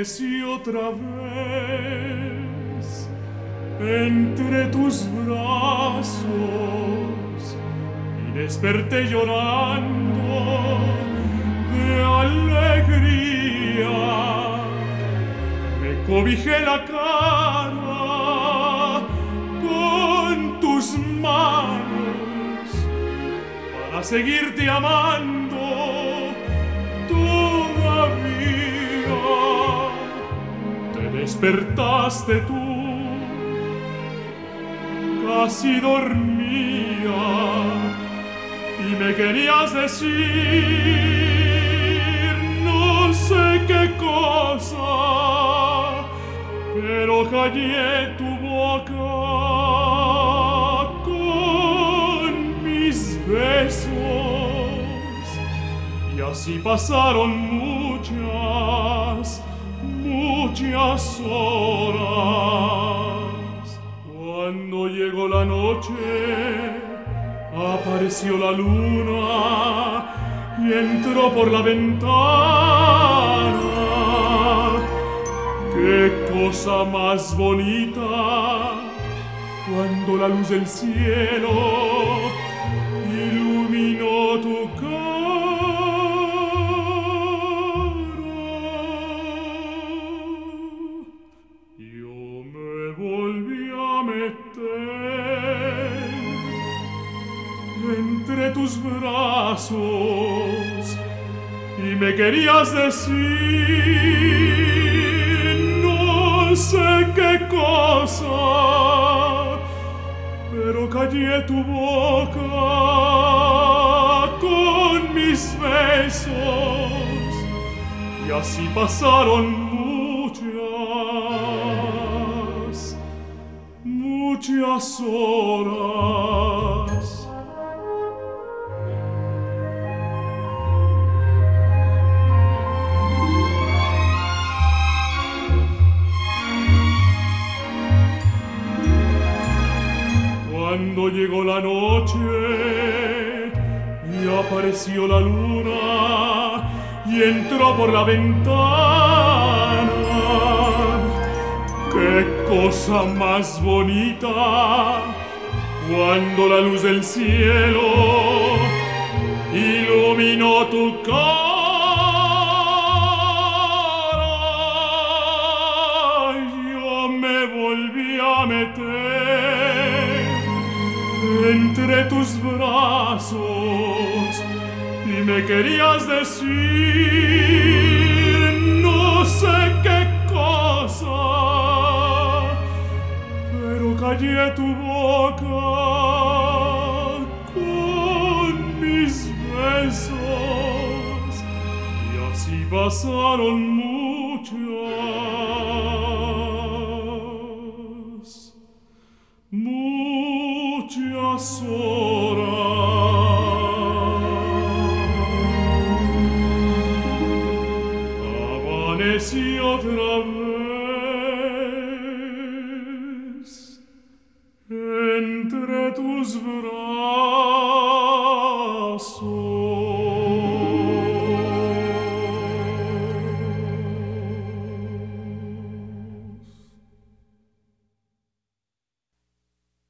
Amanecí otra vez entre tus brazos y desperté llorando de alegría. Me cobijé la cara con tus manos para seguirte amando todavía. Te despertaste tú, casi dormía, y me querías decir no sé qué cosa, pero callé tu boca con mis besos. Y así pasaron muchas horas. Cuando llegó la noche, apareció la luna y entró por la ventana. Qué cosa más bonita cuando la luz del cielo iluminó tu cara. Yo me volví a meter entre tus brazos y me querías decir no sé qué cosa, pero callé tu boca con mis besos. Y así pasaron muchas horas. Cuando llegó la noche y apareció la luna y entró por la ventana, qué cosa más bonita cuando la luz del cielo iluminó tu cara. Yo me volví a meter entre tus brazos y me querías decir no sé qué cosa, pero callé tu boca con mis besos. Y así pasaron muchas horas. Amanecí otra vez entre tus brazos.